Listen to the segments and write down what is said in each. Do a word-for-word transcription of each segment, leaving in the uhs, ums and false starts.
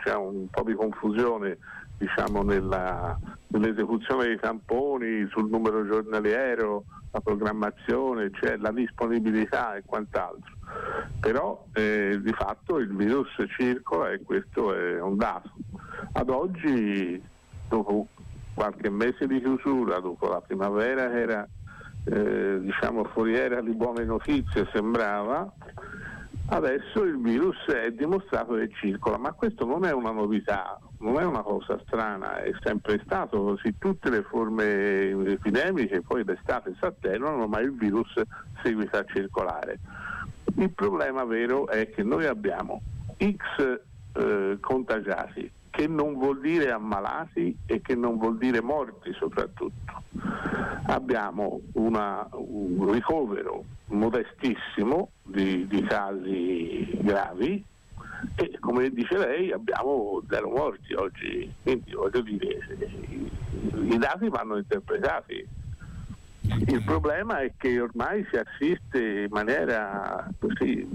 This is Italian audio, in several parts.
c'è un po' di confusione, diciamo, nella, nell'esecuzione dei tamponi, sul numero giornaliero, la programmazione, cioè la disponibilità e quant'altro. Però eh, di fatto il virus circola e questo è un dato. Ad oggi, dopo qualche mese di chiusura, dopo la primavera che era eh, diciamo foriera di buone notizie, sembrava, adesso il virus è dimostrato che circola, ma questo non è una novità, non è una cosa strana, è sempre stato così. Tutte le forme epidemiche poi d'estate si attenuano, ma il virus seguita a circolare. Il problema vero è che noi abbiamo X eh, contagiati, che non vuol dire ammalati e che non vuol dire morti soprattutto. Abbiamo una, un ricovero modestissimo di, di casi gravi e, come dice lei, abbiamo zero morti oggi, quindi voglio dire, i, i dati vanno interpretati. Il problema è che ormai si assiste in maniera così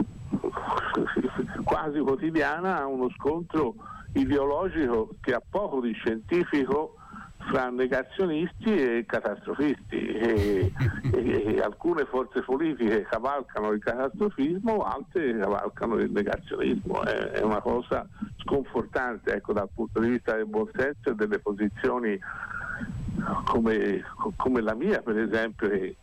quasi quotidiana a uno scontro ideologico che ha poco di scientifico fra negazionisti e catastrofisti e, e, e alcune forze politiche cavalcano il catastrofismo, altre cavalcano il negazionismo. È, è una cosa sconfortante, ecco, dal punto di vista del buon senso e delle posizioni come, come la mia, per esempio, che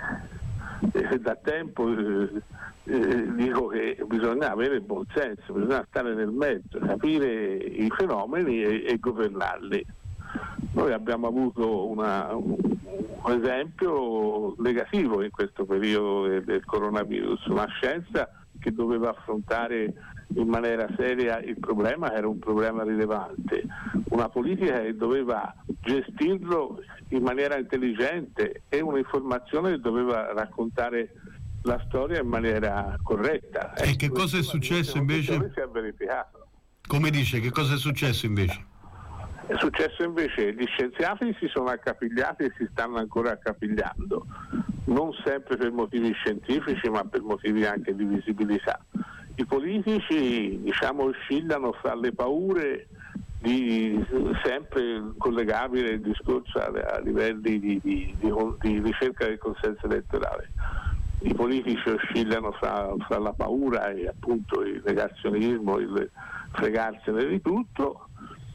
eh, da tempo eh, eh, dico che bisogna avere buon senso, bisogna stare nel mezzo, capire i fenomeni e, e governarli. Noi abbiamo avuto una, un, un esempio negativo in questo periodo del, del coronavirus, una scienza che doveva affrontare in maniera seria il problema, era un problema rilevante, una politica che doveva gestirlo in maniera intelligente e un'informazione che doveva raccontare la storia in maniera corretta. E che cosa è successo invece? Si è verificato. Come dice, che cosa è successo invece? È successo invece, gli scienziati si sono accapigliati e si stanno ancora accapigliando, non sempre per motivi scientifici ma per motivi anche di visibilità. I politici, diciamo, oscillano fra le paure di, sempre collegabile il discorso a, a livelli di, di, di, di ricerca del consenso elettorale. I politici oscillano fra, fra la paura e appunto il negazionismo, il fregarsene di tutto.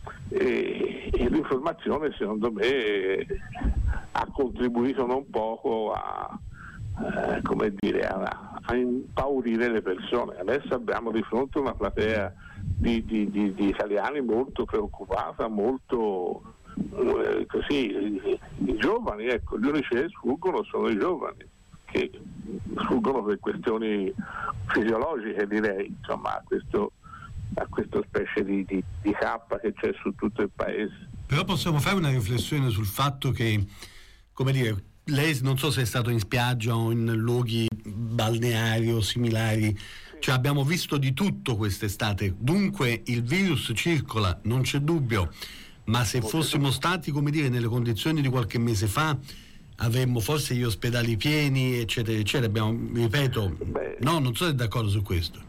E, e l'informazione, secondo me, ha contribuito non poco a, eh, come dire, a, a impaurire le persone. Adesso abbiamo di fronte una platea di, di, di, di italiani molto preoccupata, molto eh, così, i, i giovani, ecco, gli unici che sfuggono sono i giovani, che sfuggono per questioni fisiologiche, direi, insomma, a questo a questa specie di, di, di cappa che c'è su tutto il paese. Però possiamo fare una riflessione sul fatto che, come dire, lei non so se è stato in spiaggia o in luoghi balneari o similari, sì. Cioè abbiamo visto di tutto quest'estate, dunque il virus circola, non c'è dubbio, ma se fossimo stati, come dire, nelle condizioni di qualche mese fa, avremmo forse gli ospedali pieni, eccetera, eccetera. Abbiamo, ripeto, Beh, no, non so se è d'accordo su questo.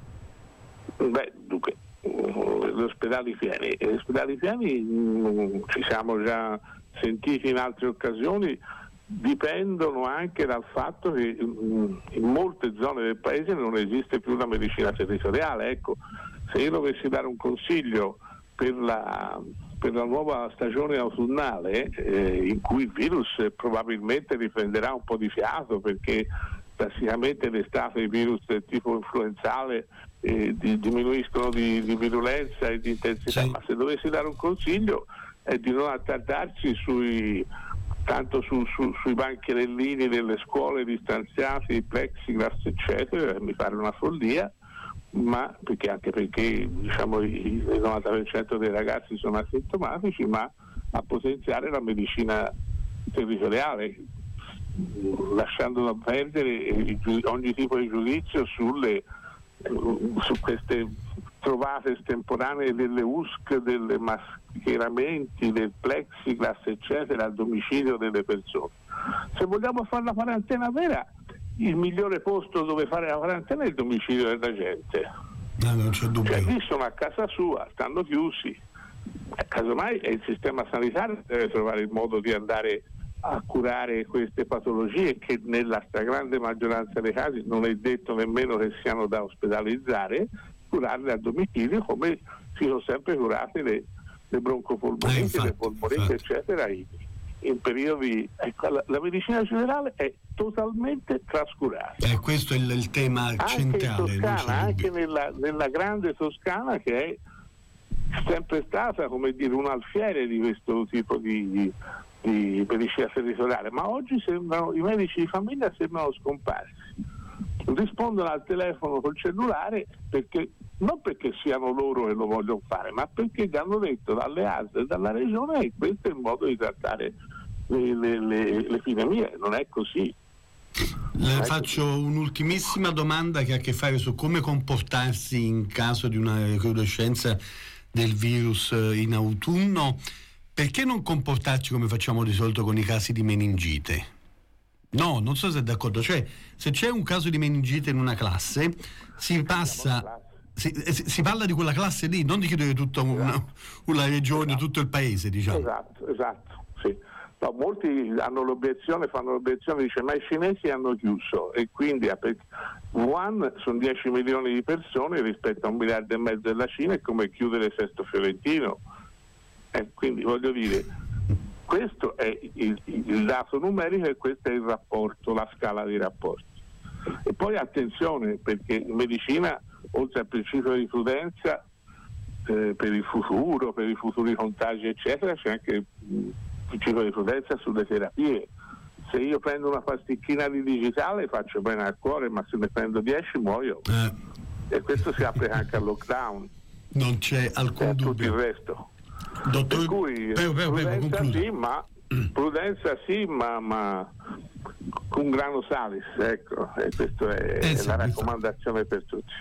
Beh, dunque, gli ospedali pieni, gli ospedali pieni mh, ci siamo già sentiti in altre occasioni, dipendono anche dal fatto che mh, in molte zone del paese non esiste più la medicina territoriale. Ecco, se io dovessi dare un consiglio per la, per la nuova stagione autunnale, eh, in cui il virus probabilmente riprenderà un po' di fiato, perché classicamente l'estate i virus del tipo influenzale eh, di, diminuiscono di, di virulenza e di intensità, sì. Ma se dovessi dare un consiglio è di non attardarsi sui tanto su, su, sui bancherellini delle scuole distanziati, plexiglass eccetera, mi pare una follia, ma perché anche perché diciamo il novanta per cento dei ragazzi sono asintomatici, ma a potenziare la medicina territoriale, lasciando perdere ogni tipo di giudizio sulle su queste trovate estemporanee delle U S C, delle mascheramenti, del plexiglass eccetera al domicilio delle persone. Se vogliamo fare la quarantena vera, il migliore posto dove fare la quarantena è il domicilio della gente. No, non c'è dubbio. Cioè, lì sono a casa sua, stanno chiusi. Casomai è il sistema sanitario che deve trovare il modo di andare a curare queste patologie, che nella stragrande maggioranza dei casi non è detto nemmeno che siano da ospedalizzare, curarle a domicilio come si sono sempre curate le, le broncopolmoniti, eh, infatti, le polmoniti, infatti. eccetera, in, in periodi. Ecco, la, la medicina generale è totalmente trascurata. Eh, questo è il, il tema anche centrale. In Toscana, anche nella, nella grande Toscana, che è sempre stata, come dire, un alfiere di questo tipo di, di medicina territoriale, ma oggi sembrano, i medici di famiglia sembrano scomparsi. Rispondono al telefono col cellulare perché non perché siano loro che lo vogliono fare, ma perché gli hanno detto dalle A S L e dalla regione che questo è il modo di trattare le, le, le, le epidemie. Non è così. Le faccio un'ultimissima domanda che ha a che fare su come comportarsi in caso di una recrudescenza del virus in autunno. Perché non comportarci come facciamo di solito con i casi di meningite? No, non so se è d'accordo. Cioè, se c'è un caso di meningite in una classe, si passa, si, si parla di quella classe lì, non di chiudere tutta una, una regione, esatto. Tutto il paese, diciamo. Esatto, esatto, sì. No, molti hanno l'obiezione, fanno l'obiezione, dice ma i cinesi hanno chiuso e quindi a Wuhan sono dieci milioni di persone rispetto a un miliardo e mezzo della Cina, è come chiudere Sesto Fiorentino. Eh, quindi voglio dire, questo è il, il dato numerico e questo è il rapporto, la scala di rapporti. E poi attenzione, perché in medicina, oltre al principio di prudenza eh, per il futuro, per i futuri contagi eccetera, c'è anche il principio di prudenza sulle terapie. Se io prendo una pasticchina di digitale faccio bene al cuore, ma se ne prendo dieci muoio. Eh. E questo si applica anche al lockdown. Non c'è alcun e a dubbio. tutto il resto. Dottor... Per cui prego, prego, prudenza, prego, sì, ma, prudenza sì, ma, ma con grano salis, ecco, e questa è, eh, è la raccomandazione per tutti.